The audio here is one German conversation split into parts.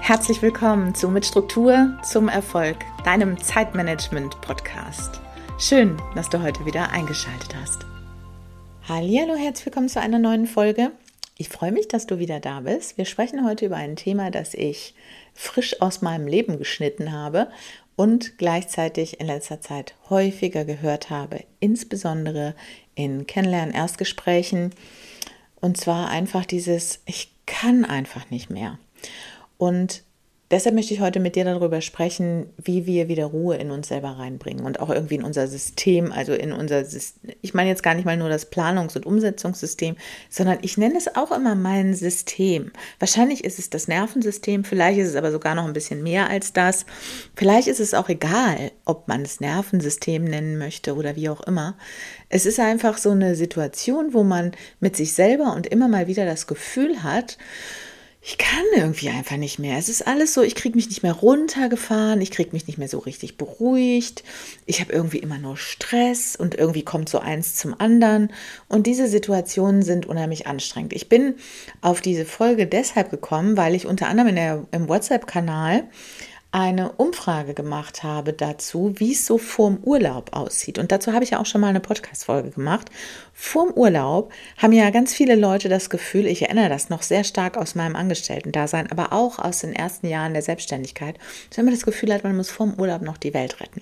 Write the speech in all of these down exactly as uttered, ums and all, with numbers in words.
Herzlich willkommen zu Mit Struktur zum Erfolg, deinem Zeitmanagement-Podcast. Schön, dass du heute wieder eingeschaltet hast. Hallihallo, herzlich willkommen zu einer neuen Folge. Ich freue mich, dass du wieder da bist. Wir sprechen heute über ein Thema, das ich frisch aus meinem Leben geschnitten habe und gleichzeitig in letzter Zeit häufiger gehört habe, insbesondere in Kennenlernen-Erstgesprächen. Und zwar einfach dieses, ich kann einfach nicht mehr. Und deshalb möchte ich heute mit dir darüber sprechen, wie wir wieder Ruhe in uns selber reinbringen und auch irgendwie in unser System, also in unser System. Ich meine jetzt gar nicht mal nur das Planungs- und Umsetzungssystem, sondern ich nenne es auch immer mein System. Wahrscheinlich ist es das Nervensystem, vielleicht ist es aber sogar noch ein bisschen mehr als das. Vielleicht ist es auch egal, ob man es Nervensystem nennen möchte oder wie auch immer. Es ist einfach so eine Situation, wo man mit sich selber und immer mal wieder das Gefühl hat, ich kann irgendwie einfach nicht mehr. Es ist alles so, ich kriege mich nicht mehr runtergefahren, ich kriege mich nicht mehr so richtig beruhigt. Ich habe irgendwie immer nur Stress und irgendwie kommt so eins zum anderen. Und diese Situationen sind unheimlich anstrengend. Ich bin auf diese Folge deshalb gekommen, weil ich unter anderem in der, im WhatsApp-Kanal eine Umfrage gemacht habe dazu, wie es so vorm Urlaub aussieht. Und dazu habe ich ja auch schon mal eine Podcast-Folge gemacht. Vorm Urlaub haben ja ganz viele Leute das Gefühl, ich erinnere das noch sehr stark aus meinem Angestellten-Dasein, aber auch aus den ersten Jahren der Selbstständigkeit, dass man das Gefühl hat, man muss vorm Urlaub noch die Welt retten.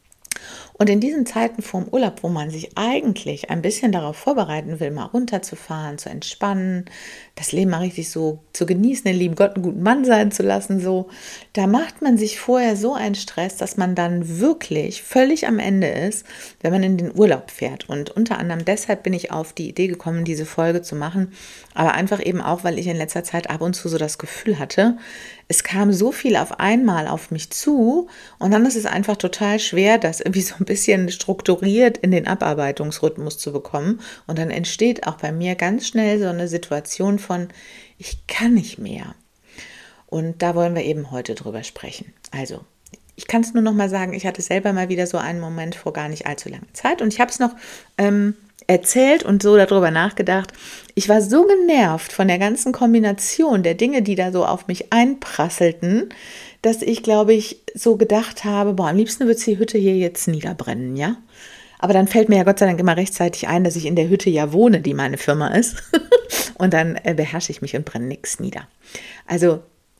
Und in diesen Zeiten vorm Urlaub, wo man sich eigentlich ein bisschen darauf vorbereiten will, mal runterzufahren, zu entspannen, das Leben mal richtig so zu genießen, den lieben Gott einen guten Mann sein zu lassen, so, da macht man sich vorher so einen Stress, dass man dann wirklich völlig am Ende ist, wenn man in den Urlaub fährt. Und unter anderem deshalb bin ich auf die Idee gekommen, diese Folge zu machen, aber einfach eben auch, weil ich in letzter Zeit ab und zu so das Gefühl hatte, es kam so viel auf einmal auf mich zu und dann ist es einfach total schwer, das irgendwie so ein bisschen strukturiert in den Abarbeitungsrhythmus zu bekommen. Und dann entsteht auch bei mir ganz schnell so eine Situation von, ich kann nicht mehr. Und da wollen wir eben heute drüber sprechen. Also, ich kann es nur noch mal sagen, ich hatte selber mal wieder so einen Moment vor gar nicht allzu langer Zeit und ich habe es noch ähm, erzählt und so darüber nachgedacht. Ich war so genervt von der ganzen Kombination der Dinge, die da so auf mich einprasselten, dass ich, glaube ich, so gedacht habe, boah, am liebsten würde die Hütte hier jetzt niederbrennen, ja? Aber dann fällt mir ja Gott sei Dank immer rechtzeitig ein, dass ich in der Hütte ja wohne, die meine Firma ist. Und dann äh, beherrsche ich mich und brenne nichts nieder. Also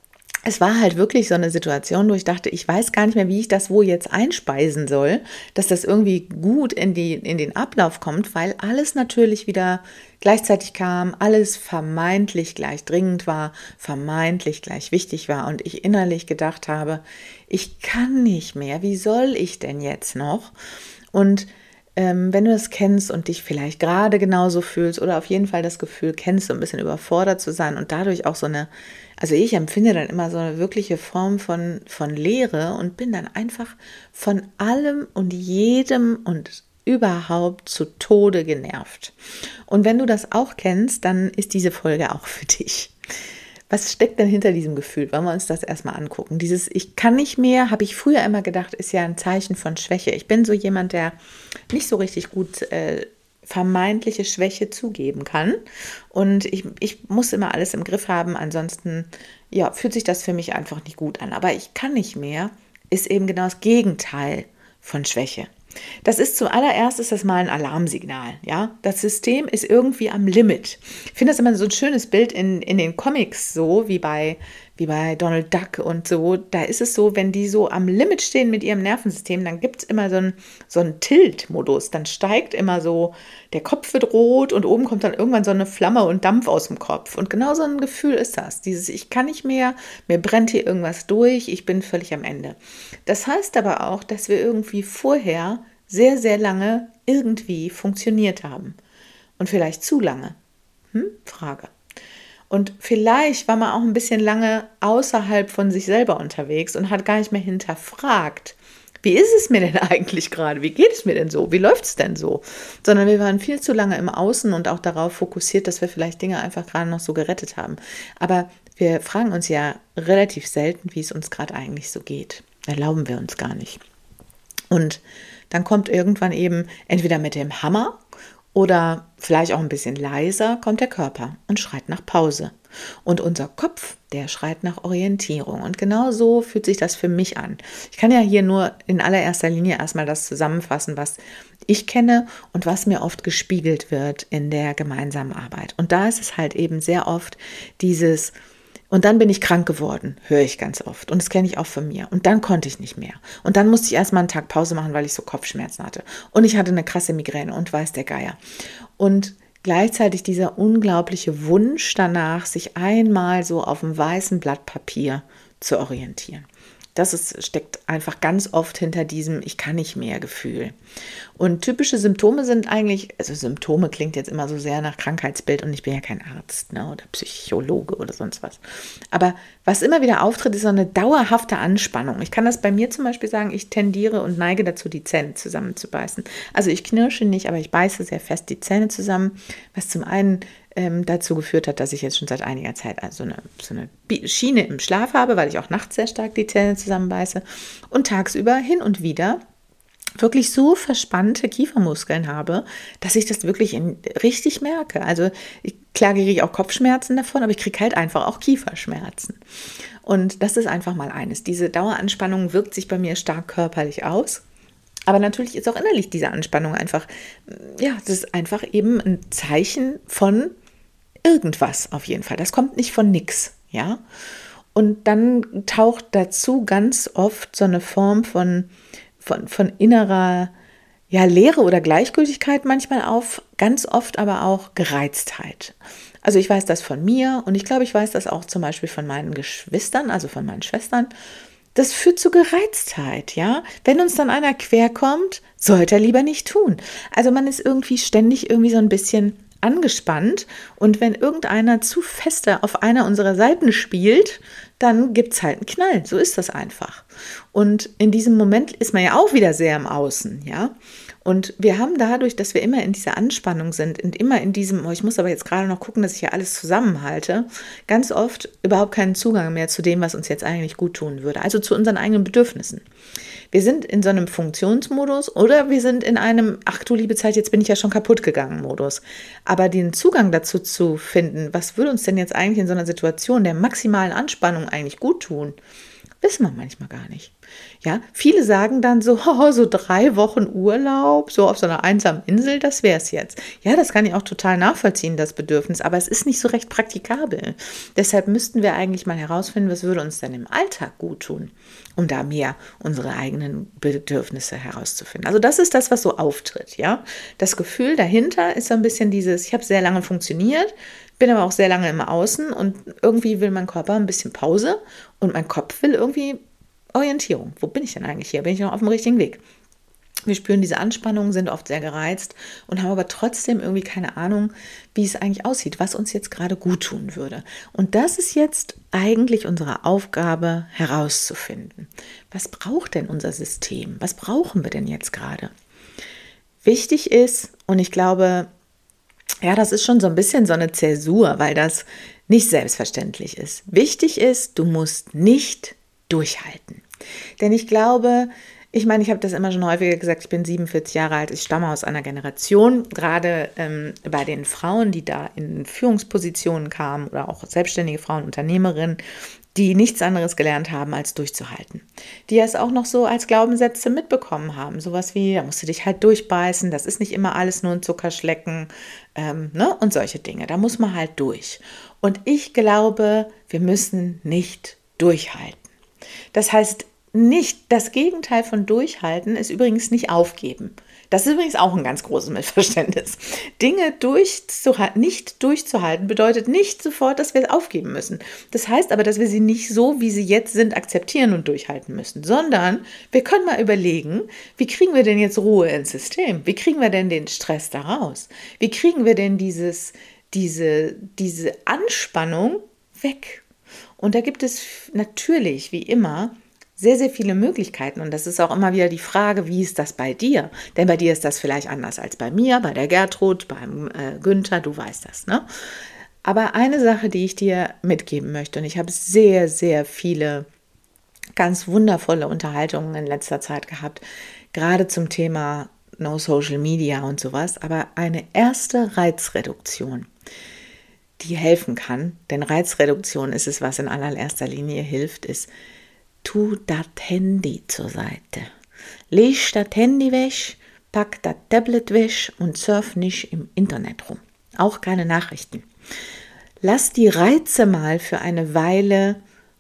es war halt wirklich so eine Situation, wo ich dachte, ich weiß gar nicht mehr, wie ich das wo jetzt einspeisen soll, dass das irgendwie gut in die, in den Ablauf kommt, weil alles natürlich wieder gleichzeitig kam, alles vermeintlich gleich dringend war, vermeintlich gleich wichtig war und ich innerlich gedacht habe, ich kann nicht mehr, wie soll ich denn jetzt noch? Und Ähm, wenn du das kennst und dich vielleicht gerade genauso fühlst oder auf jeden Fall das Gefühl kennst, so ein bisschen überfordert zu sein und dadurch auch so eine, also ich empfinde dann immer so eine wirkliche Form von, von Leere und bin dann einfach von allem und jedem und überhaupt zu Tode genervt. Und wenn du das auch kennst, dann ist diese Folge auch für dich. Was steckt denn hinter diesem Gefühl? Wollen wir uns das erstmal angucken. Dieses Ich kann nicht mehr, habe ich früher immer gedacht, ist ja ein Zeichen von Schwäche. Ich bin so jemand, der nicht so richtig gut äh, vermeintliche Schwäche zugeben kann. Und ich, ich muss immer alles im Griff haben, ansonsten ja, fühlt sich das für mich einfach nicht gut an. Aber ich kann nicht mehr, ist eben genau das Gegenteil von Schwäche. Das ist zuallererst ist das mal ein Alarmsignal, ja. Das System ist irgendwie am Limit. Ich finde das immer so ein schönes Bild in, in den Comics, so wie bei, wie bei Donald Duck und so. Da ist es so, wenn die so am Limit stehen mit ihrem Nervensystem, dann gibt es immer so einen so einen Tilt-Modus. Dann steigt immer so, der Kopf wird rot und oben kommt dann irgendwann so eine Flamme und Dampf aus dem Kopf. Und genau so ein Gefühl ist das. Dieses Ich kann nicht mehr, mir brennt hier irgendwas durch, ich bin völlig am Ende. Das heißt aber auch, dass wir irgendwie vorher sehr, sehr lange irgendwie funktioniert haben. Und vielleicht zu lange. Hm? Frage. Und vielleicht war man auch ein bisschen lange außerhalb von sich selber unterwegs und hat gar nicht mehr hinterfragt, wie ist es mir denn eigentlich gerade? Wie geht es mir denn so? Wie läuft es denn so? Sondern wir waren viel zu lange im Außen und auch darauf fokussiert, dass wir vielleicht Dinge einfach gerade noch so gerettet haben. Aber wir fragen uns ja relativ selten, wie es uns gerade eigentlich so geht. Erlauben wir uns gar nicht. Und dann kommt irgendwann eben entweder mit dem Hammer Oder vielleicht auch ein bisschen leiser kommt der Körper und schreit nach Pause. Und unser Kopf, der schreit nach Orientierung. Und genau so fühlt sich das für mich an. Ich kann ja hier nur in allererster Linie erstmal das zusammenfassen, was ich kenne und was mir oft gespiegelt wird in der gemeinsamen Arbeit. Und da ist es halt eben sehr oft dieses: Und dann bin ich krank geworden, höre ich ganz oft. Und das kenne ich auch von mir. Und dann konnte ich nicht mehr. Und dann musste ich erstmal einen Tag Pause machen, weil ich so Kopfschmerzen hatte. Und ich hatte eine krasse Migräne und weiß der Geier. Und gleichzeitig dieser unglaubliche Wunsch danach, sich einmal so auf dem weißen Blatt Papier zu orientieren. Das ist, steckt einfach ganz oft hinter diesem Ich kann nicht mehr Gefühl. Und typische Symptome sind eigentlich, also Symptome klingt jetzt immer so sehr nach Krankheitsbild und ich bin ja kein Arzt, ne, oder Psychologe oder sonst was. Aber was immer wieder auftritt, ist so eine dauerhafte Anspannung. Ich kann das bei mir zum Beispiel sagen, ich tendiere und neige dazu, die Zähne zusammenzubeißen. Also ich knirsche nicht, aber ich beiße sehr fest die Zähne zusammen, was zum einen ähm, dazu geführt hat, dass ich jetzt schon seit einiger Zeit also eine, so eine Schiene im Schlaf habe, weil ich auch nachts sehr stark die Zähne zusammenbeiße und tagsüber hin und wieder wirklich so verspannte Kiefermuskeln habe, dass ich das wirklich in, richtig merke. Also ich, klar kriege ich auch Kopfschmerzen davon, aber ich kriege halt einfach auch Kieferschmerzen. Und das ist einfach mal eines. Diese Daueranspannung wirkt sich bei mir stark körperlich aus. Aber natürlich ist auch innerlich diese Anspannung einfach, ja, das ist einfach eben ein Zeichen von irgendwas auf jeden Fall. Das kommt nicht von nix, ja. Und dann taucht dazu ganz oft so eine Form von, von, von innerer, ja, Leere oder Gleichgültigkeit manchmal auf, ganz oft aber auch Gereiztheit. Also ich weiß das von mir und ich glaube, ich weiß das auch zum Beispiel von meinen Geschwistern, also von meinen Schwestern. Das führt zu Gereiztheit, ja. Wenn uns dann einer querkommt, sollte er lieber nicht tun. Also man ist irgendwie ständig irgendwie so ein bisschen angespannt und wenn irgendeiner zu feste auf einer unserer Seiten spielt, dann gibt es halt einen Knall. So ist das einfach. Und in diesem Moment ist man ja auch wieder sehr im Außen, ja. Und wir haben dadurch, dass wir immer in dieser Anspannung sind und immer in diesem, oh, ich muss aber jetzt gerade noch gucken, dass ich hier alles zusammenhalte, ganz oft überhaupt keinen Zugang mehr zu dem, was uns jetzt eigentlich gut tun würde, also zu unseren eigenen Bedürfnissen. Wir sind in so einem Funktionsmodus oder wir sind in einem, ach du liebe Zeit, jetzt bin ich ja schon kaputt gegangen Modus. Aber den Zugang dazu zu finden, was würde uns denn jetzt eigentlich in so einer Situation der maximalen Anspannung eigentlich gut tun, wissen wir manchmal gar nicht. Ja, viele sagen dann so, oh, so drei Wochen Urlaub, so auf so einer einsamen Insel, das wäre es jetzt. Ja, das kann ich auch total nachvollziehen, das Bedürfnis, aber es ist nicht so recht praktikabel. Deshalb müssten wir eigentlich mal herausfinden, was würde uns denn im Alltag gut tun, um da mehr unsere eigenen Bedürfnisse herauszufinden. Also das ist das, was so auftritt, ja. Das Gefühl dahinter ist so ein bisschen dieses, ich habe sehr lange funktioniert, bin aber auch sehr lange im Außen und irgendwie will mein Körper ein bisschen Pause und mein Kopf will irgendwie Orientierung. Wo bin ich denn eigentlich hier? Bin ich noch auf dem richtigen Weg? Wir spüren diese Anspannung, sind oft sehr gereizt und haben aber trotzdem irgendwie keine Ahnung, wie es eigentlich aussieht, was uns jetzt gerade gut tun würde. Und das ist jetzt eigentlich unsere Aufgabe herauszufinden. Was braucht denn unser System? Was brauchen wir denn jetzt gerade? Wichtig ist, und ich glaube, ja, das ist schon so ein bisschen so eine Zäsur, weil das nicht selbstverständlich ist. Wichtig ist, du musst nicht durchhalten. Denn ich glaube, ich meine, ich habe das immer schon häufiger gesagt, ich bin siebenundvierzig Jahre alt, ich stamme aus einer Generation, gerade ähm, bei den Frauen, die da in Führungspositionen kamen oder auch selbstständige Frauen, Unternehmerinnen, die nichts anderes gelernt haben, als durchzuhalten. Die es auch noch so als Glaubenssätze mitbekommen haben. Sowas wie, da musst du dich halt durchbeißen, das ist nicht immer alles nur ein Zuckerschlecken, ähm, ne? Und solche Dinge. Da muss man halt durch. Und ich glaube, wir müssen nicht durchhalten. Das heißt, nicht, das Gegenteil von durchhalten ist übrigens nicht aufgeben. Das ist übrigens auch ein ganz großes Missverständnis. Dinge durchzuhalten, nicht durchzuhalten, bedeutet nicht sofort, dass wir es aufgeben müssen. Das heißt aber, dass wir sie nicht so, wie sie jetzt sind, akzeptieren und durchhalten müssen, sondern wir können mal überlegen, wie kriegen wir denn jetzt Ruhe ins System? Wie kriegen wir denn den Stress da raus? Wie kriegen wir denn dieses, diese, diese Anspannung weg? Und da gibt es natürlich, wie immer, sehr, sehr viele Möglichkeiten. Und das ist auch immer wieder die Frage, wie ist das bei dir? Denn bei dir ist das vielleicht anders als bei mir, bei der Gertrud, beim äh, Günther, du weißt das, ne? Aber eine Sache, die ich dir mitgeben möchte, und ich habe sehr, sehr viele ganz wundervolle Unterhaltungen in letzter Zeit gehabt, gerade zum Thema No Social Media und sowas, aber eine erste Reizreduktion, die helfen kann, denn Reizreduktion ist es, was in allererster Linie hilft, ist, tu das Handy zur Seite. Leg das Handy weg, pack das Tablet weg und surf nicht im Internet rum. Auch keine Nachrichten. Lass die Reize mal für eine Weile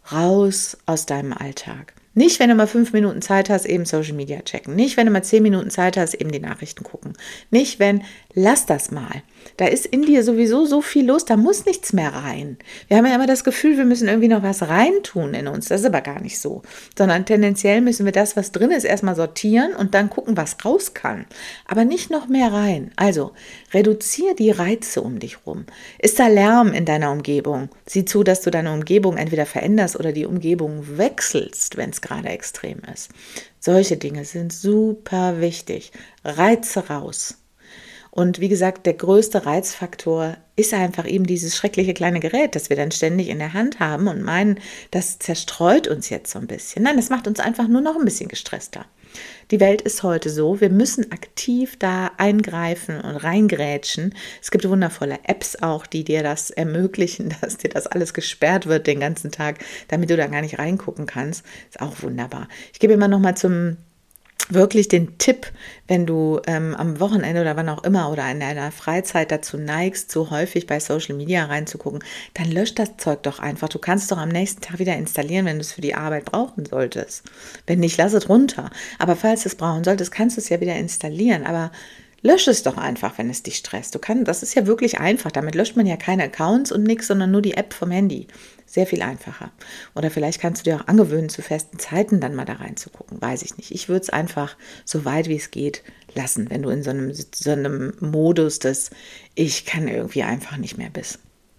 raus aus deinem Alltag. Nicht, wenn du mal fünf Minuten Zeit hast, eben Social Media checken. Nicht, wenn du mal zehn Minuten Zeit hast, eben die Nachrichten gucken. Nicht, wenn, lass das mal. Da ist in dir sowieso so viel los, da muss nichts mehr rein. Wir haben ja immer das Gefühl, wir müssen irgendwie noch was reintun in uns. Das ist aber gar nicht so. Sondern tendenziell müssen wir das, was drin ist, erstmal sortieren und dann gucken, was raus kann. Aber nicht noch mehr rein. Also, reduziere die Reize um dich rum. Ist da Lärm in deiner Umgebung? Sieh zu, dass du deine Umgebung entweder veränderst oder die Umgebung wechselst, wenn es gerade extrem ist. Solche Dinge sind super wichtig. Reize raus. Und wie gesagt, der größte Reizfaktor ist einfach eben dieses schreckliche kleine Gerät, das wir dann ständig in der Hand haben und meinen, das zerstreut uns jetzt so ein bisschen. Nein, das macht uns einfach nur noch ein bisschen gestresster. Die Welt ist heute so, wir müssen aktiv da eingreifen und reingrätschen. Es gibt wundervolle Apps auch, die dir das ermöglichen, dass dir das alles gesperrt wird den ganzen Tag, damit du da gar nicht reingucken kannst. Ist auch wunderbar. Ich gebe immer noch mal zum wirklich den Tipp, wenn du ähm, am Wochenende oder wann auch immer oder in deiner Freizeit dazu neigst, so häufig bei Social Media reinzugucken, dann lösch das Zeug doch einfach. Du kannst es doch am nächsten Tag wieder installieren, wenn du es für die Arbeit brauchen solltest. Wenn nicht, lass es runter. Aber falls du es brauchen solltest, kannst du es ja wieder installieren. Aber lösch es doch einfach, wenn es dich stresst. Du kannst, das ist ja wirklich einfach. Damit löscht man ja keine Accounts und nichts, sondern nur die App vom Handy. Sehr viel einfacher. Oder vielleicht kannst du dir auch angewöhnen, zu festen Zeiten dann mal da reinzugucken. Weiß ich nicht. Ich würde es einfach so weit wie es geht lassen, wenn du in so einem, so einem Modus des Ich kann irgendwie einfach nicht mehr bist.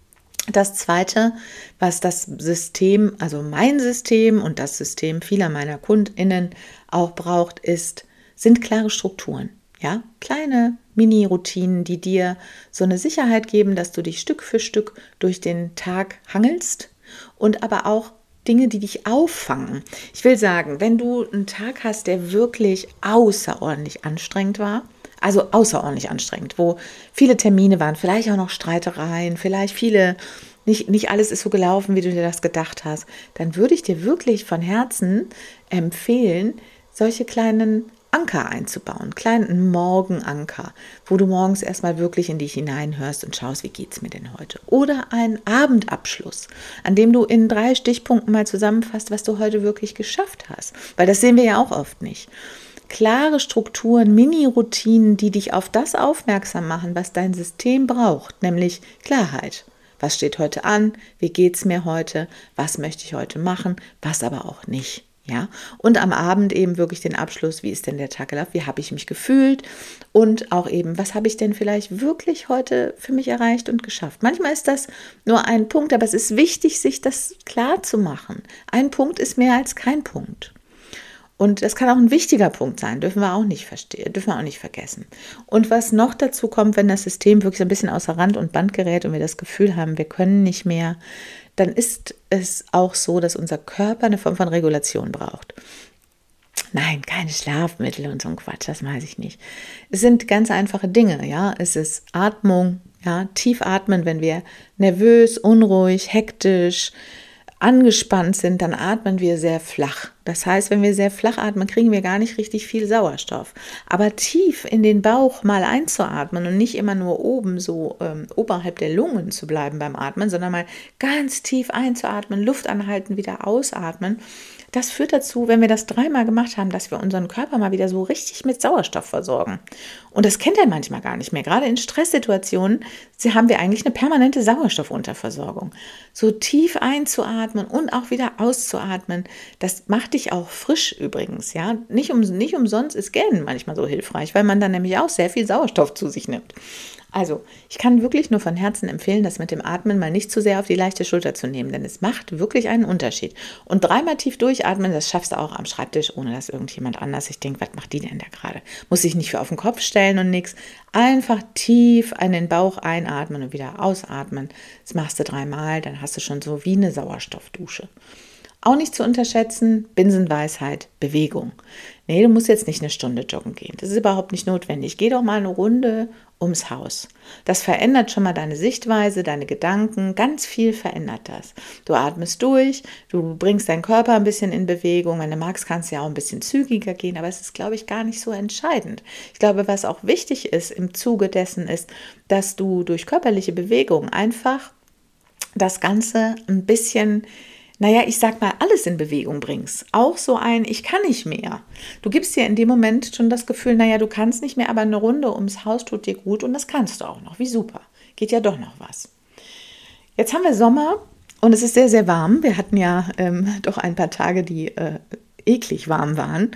Das Zweite, was das System, also mein System und das System vieler meiner KundInnen auch braucht, ist, sind klare Strukturen. Ja, kleine Mini-Routinen, die dir so eine Sicherheit geben, dass du dich Stück für Stück durch den Tag hangelst und aber auch Dinge, die dich auffangen. Ich will sagen, wenn du einen Tag hast, der wirklich außerordentlich anstrengend war, also außerordentlich anstrengend, wo viele Termine waren, vielleicht auch noch Streitereien, vielleicht viele, nicht, nicht alles ist so gelaufen, wie du dir das gedacht hast, dann würde ich dir wirklich von Herzen empfehlen, solche kleinen Anker einzubauen, kleinen Morgenanker, wo du morgens erstmal wirklich in dich hineinhörst und schaust, wie geht's mir denn heute? Oder einen Abendabschluss, an dem du in drei Stichpunkten mal zusammenfasst, was du heute wirklich geschafft hast, weil das sehen wir ja auch oft nicht. Klare Strukturen, Mini-Routinen, die dich auf das aufmerksam machen, was dein System braucht, nämlich Klarheit. Was steht heute an? Wie geht's mir heute? Was möchte ich heute machen? Was aber auch nicht. Ja, und am Abend eben wirklich den Abschluss, wie ist denn der Tag gelaufen, wie habe ich mich gefühlt und auch eben, was habe ich denn vielleicht wirklich heute für mich erreicht und geschafft. Manchmal ist das nur ein Punkt, aber es ist wichtig, sich das klar zu machen. Ein Punkt ist mehr als kein Punkt. Und das kann auch ein wichtiger Punkt sein, dürfen wir auch nicht verstehen, dürfen wir auch nicht vergessen. Und was noch dazu kommt, wenn das System wirklich so ein bisschen außer Rand und Band gerät und wir das Gefühl haben, wir können nicht mehr, dann ist es auch so, dass unser Körper eine Form von Regulation braucht. Nein, keine Schlafmittel und so ein Quatsch, das weiß ich nicht. Es sind ganz einfache Dinge, ja. Es ist Atmung, ja, tief atmen, wenn wir nervös, unruhig, hektisch, angespannt sind, dann atmen wir sehr flach. Das heißt, wenn wir sehr flach atmen, kriegen wir gar nicht richtig viel Sauerstoff. Aber tief in den Bauch mal einzuatmen und nicht immer nur oben so ähm, oberhalb der Lungen zu bleiben beim Atmen, sondern mal ganz tief einzuatmen, Luft anhalten, wieder ausatmen. Das führt dazu, wenn wir das dreimal gemacht haben, dass wir unseren Körper mal wieder so richtig mit Sauerstoff versorgen. Und das kennt er manchmal gar nicht mehr. Gerade in Stresssituationen haben wir eigentlich eine permanente Sauerstoffunterversorgung. So tief einzuatmen und auch wieder auszuatmen, das macht dich auch frisch übrigens. Ja, nicht, um, nicht umsonst ist Gähnen manchmal so hilfreich, weil man dann nämlich auch sehr viel Sauerstoff zu sich nimmt. Also, ich kann wirklich nur von Herzen empfehlen, das mit dem Atmen mal nicht zu sehr auf die leichte Schulter zu nehmen, denn es macht wirklich einen Unterschied. Und dreimal tief durchatmen, das schaffst du auch am Schreibtisch, ohne dass irgendjemand anders sich denkt, was macht die denn da gerade? Muss sich nicht für auf den Kopf stellen und nichts. Einfach tief in den Bauch einatmen und wieder ausatmen. Das machst du dreimal, dann hast du schon so wie eine Sauerstoffdusche. Auch nicht zu unterschätzen, Binsenweisheit, Bewegung. Nee, du musst jetzt nicht eine Stunde joggen gehen. Das ist überhaupt nicht notwendig. Geh doch mal eine Runde ums Haus. Das verändert schon mal deine Sichtweise, deine Gedanken. Ganz viel verändert das. Du atmest durch, du bringst deinen Körper ein bisschen in Bewegung. Wenn du magst, kannst du ja auch ein bisschen zügiger gehen, aber es ist, glaube ich, gar nicht so entscheidend. Ich glaube, was auch wichtig ist im Zuge dessen ist, dass du durch körperliche Bewegung einfach das Ganze ein bisschen, naja, ich sag mal, alles in Bewegung bringst. Auch so ein, ich kann nicht mehr. Du gibst dir in dem Moment schon das Gefühl, naja, du kannst nicht mehr, aber eine Runde ums Haus tut dir gut und das kannst du auch noch. Wie super. Geht ja doch noch was. Jetzt haben wir Sommer und es ist sehr, sehr warm. Wir hatten ja ähm, doch ein paar Tage, die äh, eklig warm waren.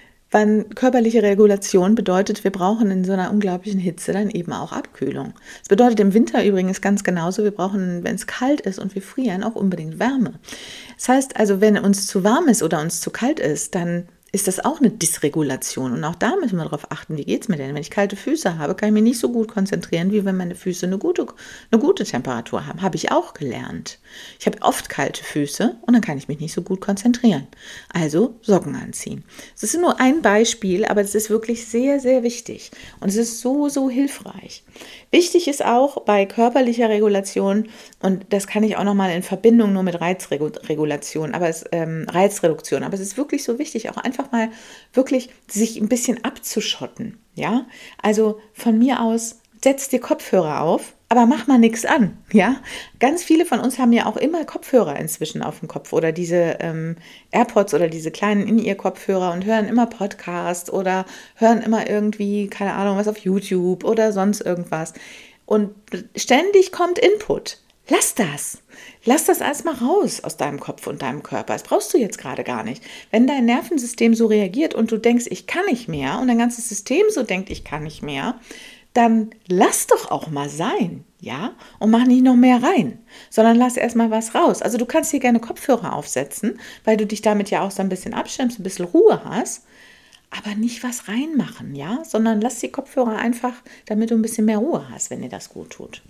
Weil körperliche Regulation bedeutet, wir brauchen in so einer unglaublichen Hitze dann eben auch Abkühlung. Das bedeutet im Winter übrigens ganz genauso, wir brauchen, wenn es kalt ist und wir frieren, auch unbedingt Wärme. Das heißt also, wenn uns zu warm ist oder uns zu kalt ist, dann ist das auch eine Dysregulation. Und auch da müssen wir darauf achten, wie geht es mir denn? Wenn ich kalte Füße habe, kann ich mich nicht so gut konzentrieren, wie wenn meine Füße eine gute, eine gute Temperatur haben. Habe ich auch gelernt. Ich habe oft kalte Füße und dann kann ich mich nicht so gut konzentrieren. Also Socken anziehen. Das ist nur ein Beispiel, aber es ist wirklich sehr, sehr wichtig. Und es ist so, so hilfreich. Wichtig ist auch bei körperlicher Regulation, und das kann ich auch nochmal in Verbindung nur mit Reizregulation, aber es, ähm, Reizreduktion, aber es ist wirklich so wichtig, auch einfach mal wirklich sich ein bisschen abzuschotten, ja, also von mir aus, setz dir Kopfhörer auf, aber mach mal nichts an, ja, ganz viele von uns haben ja auch immer Kopfhörer inzwischen auf dem Kopf oder diese ähm, AirPods oder diese kleinen In-Ear-Kopfhörer und hören immer Podcast oder hören immer irgendwie, keine Ahnung, was auf YouTube oder sonst irgendwas und ständig kommt Input. Lass das. Lass das alles mal raus aus deinem Kopf und deinem Körper. Das brauchst du jetzt gerade gar nicht. Wenn dein Nervensystem so reagiert und du denkst, ich kann nicht mehr und dein ganzes System so denkt, ich kann nicht mehr, dann lass doch auch mal sein, ja? Und mach nicht noch mehr rein, sondern lass erstmal was raus. Also du kannst dir gerne Kopfhörer aufsetzen, weil du dich damit ja auch so ein bisschen abschirmst, ein bisschen Ruhe hast, aber nicht was reinmachen, ja? Sondern lass die Kopfhörer einfach, damit du ein bisschen mehr Ruhe hast, wenn dir das gut tut.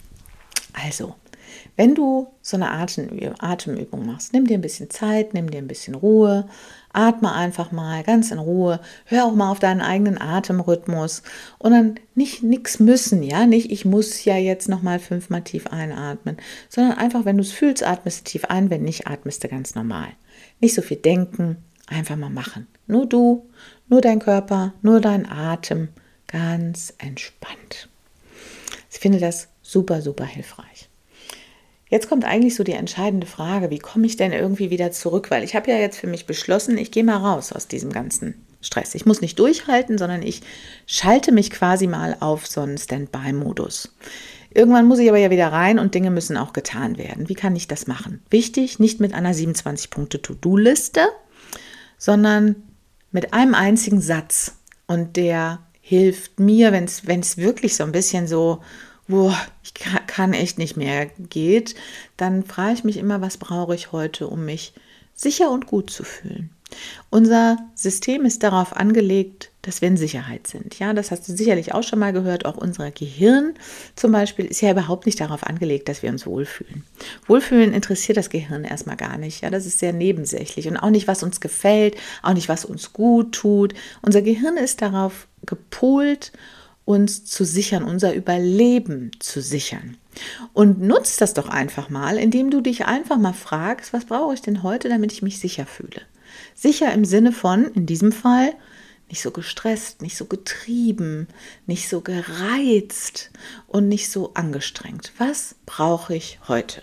Also, wenn du so eine Atemübung machst, nimm dir ein bisschen Zeit, nimm dir ein bisschen Ruhe, atme einfach mal ganz in Ruhe, hör auch mal auf deinen eigenen Atemrhythmus und dann nicht nichts müssen, ja, nicht ich muss ja jetzt nochmal fünfmal tief einatmen, sondern einfach, wenn du es fühlst, atmest du tief ein, wenn nicht, atmest du ganz normal. Nicht so viel denken, einfach mal machen. Nur du, nur dein Körper, nur dein Atem, ganz entspannt. Ich finde das super, super hilfreich. Jetzt kommt eigentlich so die entscheidende Frage, wie komme ich denn irgendwie wieder zurück? Weil ich habe ja jetzt für mich beschlossen, ich gehe mal raus aus diesem ganzen Stress. Ich muss nicht durchhalten, sondern ich schalte mich quasi mal auf so einen Standby-Modus. Irgendwann muss ich aber ja wieder rein und Dinge müssen auch getan werden. Wie kann ich das machen? Wichtig, nicht mit einer siebenundzwanzig-Punkte-To-Do-Liste, sondern mit einem einzigen Satz. Und der hilft mir, wenn es wenn es wirklich so ein bisschen so wo ich kann echt nicht mehr geht, dann frage ich mich immer, was brauche ich heute, um mich sicher und gut zu fühlen. Unser System ist darauf angelegt, dass wir in Sicherheit sind. Ja, das hast du sicherlich auch schon mal gehört. Auch unser Gehirn zum Beispiel ist ja überhaupt nicht darauf angelegt, dass wir uns wohlfühlen. Wohlfühlen interessiert das Gehirn erstmal gar nicht. Ja, das ist sehr nebensächlich und auch nicht, was uns gefällt, auch nicht, was uns gut tut. Unser Gehirn ist darauf gepolt, uns zu sichern, unser Überleben zu sichern. Und nutzt das doch einfach mal, indem du dich einfach mal fragst, was brauche ich denn heute, damit ich mich sicher fühle? Sicher im Sinne von, in diesem Fall, nicht so gestresst, nicht so getrieben, nicht so gereizt und nicht so angestrengt. Was brauche ich heute?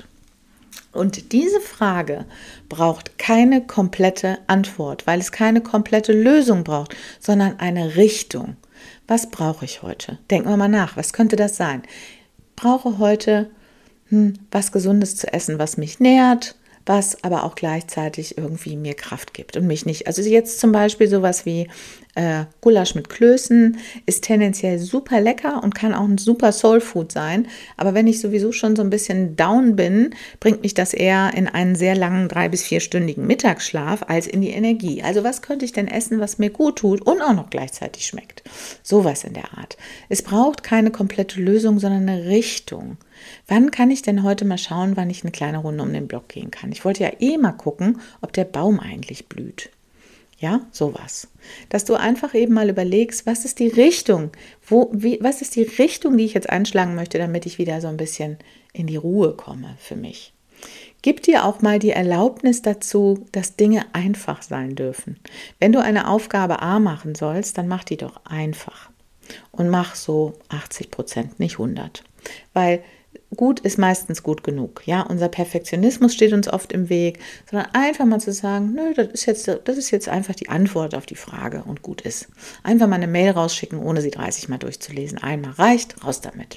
Und diese Frage braucht keine komplette Antwort, weil es keine komplette Lösung braucht, sondern eine Richtung. Was brauche ich heute? Denken wir mal nach, was könnte das sein? Ich brauche heute hm, was Gesundes zu essen, was mich nährt, was aber auch gleichzeitig irgendwie mir Kraft gibt und mich nicht. Also jetzt zum Beispiel sowas wie Äh, Gulasch mit Klößen ist tendenziell super lecker und kann auch ein super Soulfood sein. Aber wenn ich sowieso schon so ein bisschen down bin, bringt mich das eher in einen sehr langen drei- bis vierstündigen Mittagsschlaf als in die Energie. Also was könnte ich denn essen, was mir gut tut und auch noch gleichzeitig schmeckt? Sowas in der Art. Es braucht keine komplette Lösung, sondern eine Richtung. Wann kann ich denn heute mal schauen, wann ich eine kleine Runde um den Block gehen kann? Ich wollte ja eh mal gucken, ob der Baum eigentlich blüht. Ja, sowas. Dass du einfach eben mal überlegst, was ist die Richtung, wo, wie, was ist die Richtung, die ich jetzt einschlagen möchte, damit ich wieder so ein bisschen in die Ruhe komme für mich. Gib dir auch mal die Erlaubnis dazu, dass Dinge einfach sein dürfen. Wenn du eine Aufgabe A machen sollst, dann mach die doch einfach. Und mach so achtzig Prozent, nicht hundert. Weil gut ist meistens gut genug. Ja, unser Perfektionismus steht uns oft im Weg, sondern einfach mal zu sagen, nö, das ist jetzt, das ist jetzt einfach die Antwort auf die Frage und gut ist. Einfach mal eine Mail rausschicken, ohne sie dreißig Mal durchzulesen. Einmal reicht, raus damit.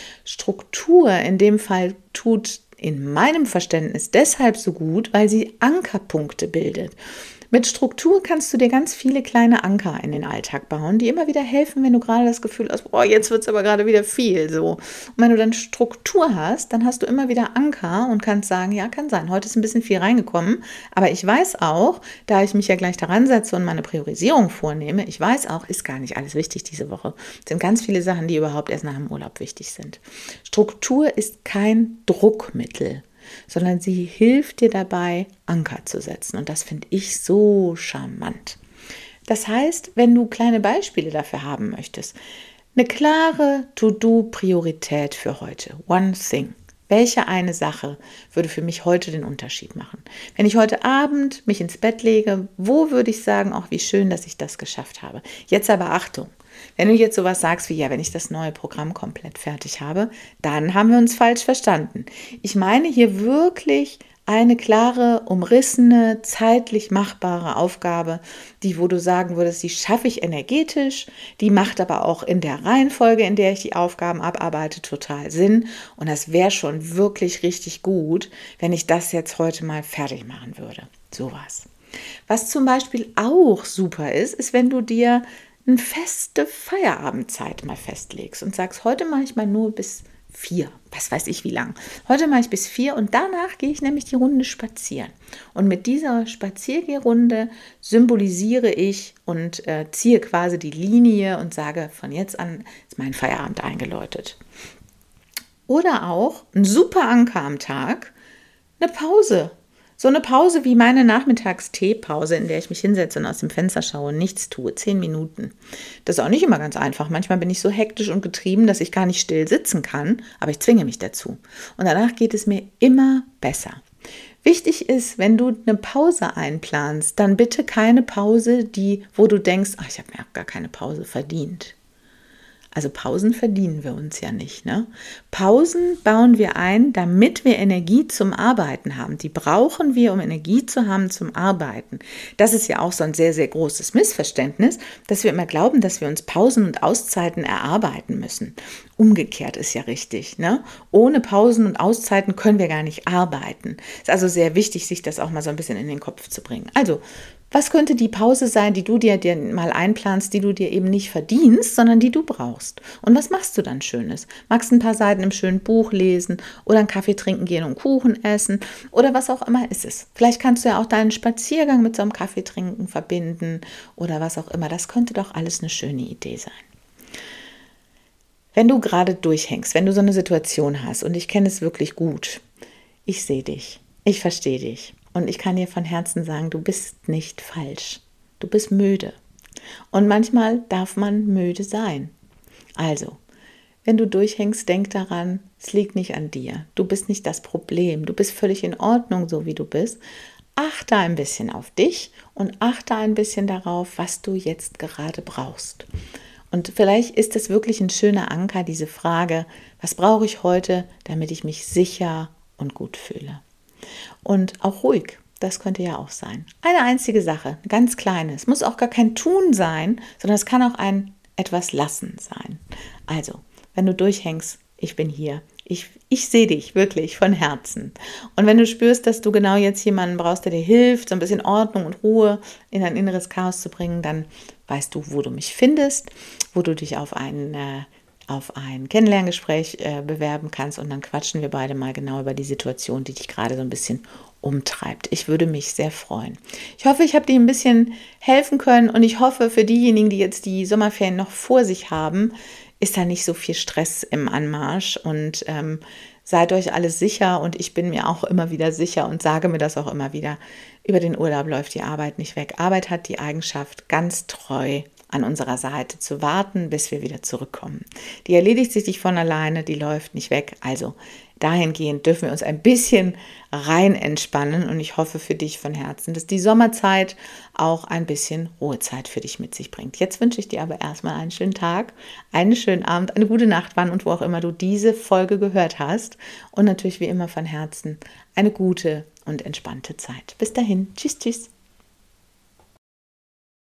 Struktur in dem Fall tut in meinem Verständnis deshalb so gut, weil sie Ankerpunkte bildet. Mit Struktur kannst du dir ganz viele kleine Anker in den Alltag bauen, die immer wieder helfen, wenn du gerade das Gefühl hast, boah, jetzt wird es aber gerade wieder viel. So. Und wenn du dann Struktur hast, dann hast du immer wieder Anker und kannst sagen, ja, kann sein, heute ist ein bisschen viel reingekommen, aber ich weiß auch, da ich mich ja gleich daran setze und meine Priorisierung vornehme, ich weiß auch, ist gar nicht alles wichtig diese Woche. Es sind ganz viele Sachen, die überhaupt erst nach dem Urlaub wichtig sind. Struktur ist kein Druckmittel, sondern sie hilft dir dabei, Anker zu setzen. Und das finde ich so charmant. Das heißt, wenn du kleine Beispiele dafür haben möchtest, eine klare To-Do-Priorität für heute, one thing. Welche eine Sache würde für mich heute den Unterschied machen? Wenn ich heute Abend mich ins Bett lege, wo würde ich sagen, auch wie schön, dass ich das geschafft habe? Jetzt aber Achtung. Wenn du jetzt sowas sagst wie, ja, wenn ich das neue Programm komplett fertig habe, dann haben wir uns falsch verstanden. Ich meine hier wirklich eine klare, umrissene, zeitlich machbare Aufgabe, die, wo du sagen würdest, die schaffe ich energetisch, die macht aber auch in der Reihenfolge, in der ich die Aufgaben abarbeite, total Sinn. Und das wäre schon wirklich richtig gut, wenn ich das jetzt heute mal fertig machen würde. Sowas. Was zum Beispiel auch super ist, ist, wenn du dir eine feste Feierabendzeit mal festlegst und sagst, heute mache ich mal nur bis vier, was weiß ich wie lang. Heute mache ich bis vier und danach gehe ich nämlich die Runde spazieren. Und mit dieser Spaziergehrunde symbolisiere ich und äh, ziehe quasi die Linie und sage, von jetzt an ist mein Feierabend eingeläutet. Oder auch ein super Anker am Tag, eine Pause. So eine Pause wie meine Nachmittags-Teepause, in der ich mich hinsetze und aus dem Fenster schaue und nichts tue, zehn Minuten. Das ist auch nicht immer ganz einfach. Manchmal bin ich so hektisch und getrieben, dass ich gar nicht still sitzen kann, aber ich zwinge mich dazu. Und danach geht es mir immer besser. Wichtig ist, wenn du eine Pause einplanst, dann bitte keine Pause, die, wo du denkst, ach, ich habe mir gar keine Pause verdient. Also Pausen verdienen wir uns ja nicht, ne? Pausen bauen wir ein, damit wir Energie zum Arbeiten haben. Die brauchen wir, um Energie zu haben zum Arbeiten. Das ist ja auch so ein sehr, sehr großes Missverständnis, dass wir immer glauben, dass wir uns Pausen und Auszeiten erarbeiten müssen. Umgekehrt ist ja richtig, ne? Ohne Pausen und Auszeiten können wir gar nicht arbeiten. Ist also sehr wichtig, sich das auch mal so ein bisschen in den Kopf zu bringen. Also, was könnte die Pause sein, die du dir, dir mal einplanst, die du dir eben nicht verdienst, sondern die du brauchst? Und was machst du dann Schönes? Magst ein paar Seiten im schönen Buch lesen oder einen Kaffee trinken gehen und Kuchen essen oder was auch immer ist es? Vielleicht kannst du ja auch deinen Spaziergang mit so einem Kaffee trinken verbinden oder was auch immer. Das könnte doch alles eine schöne Idee sein. Wenn du gerade durchhängst, wenn du so eine Situation hast und ich kenne es wirklich gut, ich sehe dich, ich verstehe dich. Und ich kann dir von Herzen sagen, du bist nicht falsch. Du bist müde. Und manchmal darf man müde sein. Also, wenn du durchhängst, denk daran, es liegt nicht an dir. Du bist nicht das Problem. Du bist völlig in Ordnung, so wie du bist. Achte ein bisschen auf dich und achte ein bisschen darauf, was du jetzt gerade brauchst. Und vielleicht ist es wirklich ein schöner Anker, diese Frage, was brauche ich heute, damit ich mich sicher und gut fühle? Und auch ruhig, das könnte ja auch sein. Eine einzige Sache, ganz kleines, muss auch gar kein Tun sein, sondern es kann auch ein etwas Lassen sein. Also, wenn du durchhängst, ich bin hier, Ich, ich sehe dich wirklich von Herzen. Und wenn du spürst, dass du genau jetzt jemanden brauchst, der dir hilft, so ein bisschen Ordnung und Ruhe in dein inneres Chaos zu bringen, dann weißt du, wo du mich findest, wo du dich auf ein, äh, auf ein Kennenlerngespräch äh, bewerben kannst und dann quatschen wir beide mal genau über die Situation, die dich gerade so ein bisschen umtreibt. Ich würde mich sehr freuen. Ich hoffe, ich habe dir ein bisschen helfen können und ich hoffe, für diejenigen, die jetzt die Sommerferien noch vor sich haben, ist da nicht so viel Stress im Anmarsch und ähm, seid euch alles sicher und ich bin mir auch immer wieder sicher und sage mir das auch immer wieder, über den Urlaub läuft die Arbeit nicht weg. Arbeit hat die Eigenschaft, ganz treu an unserer Seite zu warten, bis wir wieder zurückkommen. Die erledigt sich nicht von alleine, die läuft nicht weg. Also dahingehend dürfen wir uns ein bisschen rein entspannen und ich hoffe für dich von Herzen, dass die Sommerzeit auch ein bisschen Ruhezeit für dich mit sich bringt. Jetzt wünsche ich dir aber erstmal einen schönen Tag, einen schönen Abend, eine gute Nacht, wann und wo auch immer du diese Folge gehört hast und natürlich wie immer von Herzen eine gute und entspannte Zeit. Bis dahin, tschüss, tschüss.